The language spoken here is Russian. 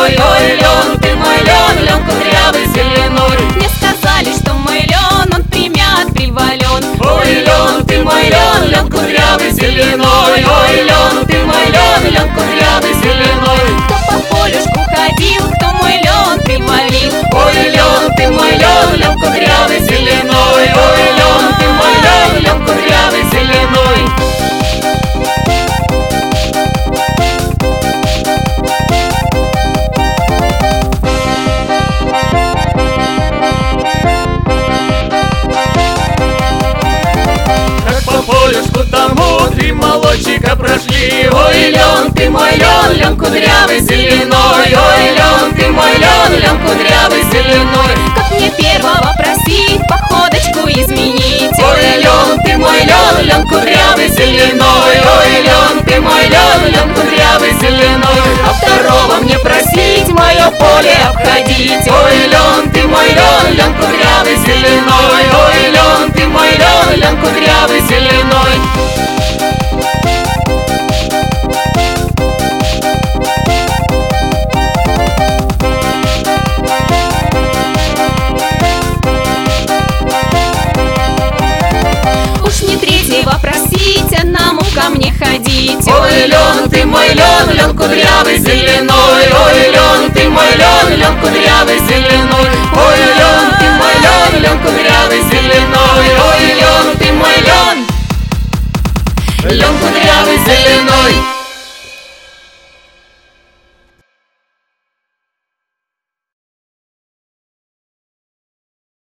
зеленой. Ой, лен, ты мой лен, лен кудрявый зеленой. Мне сказали, что мой лен, он примят, привален. Ой, лен, ты мой лен, лен кудрявый зеленой. Ой, лен, ты мой лен, лен кудрявый зеленой. Кто по полюшку ходил, кто мой лен привалил. Ой, лен, ты мой лен, лен кудрявый зеленой. Ой, лен, ты мой лен, лен кудрявый зеленой. Как по полюшку тому три молодчика прошли. Ой, лен, ты мой лен, лен кудрявый зеленой. Ой, лен, ты мой лен, лен кудрявый зеленой. Как мне первого просить походочку изменить. Ой, лен, ты мой лен, лен кудрявый зеленой. Ой, лен, ты мой лен, лен кудрявый зеленой. А второго мне просить мое поле обходить. Ой, лен, ты мой лен, лен кудрявый зеленой. Ой, лен, ты мой лен, лен кудрявый зеленой. Уж не третьего просить, одному ко мне ходить. Ой, лен, ты мой лен, лен кудрявый зеленой. Ой, лен, ты мой лен, лен кудрявый зеленой. Ой, лен, ты мой лен, лен кудрявый зеленой. Ой, лен, ты мой лен, лен кудрявый зеленой.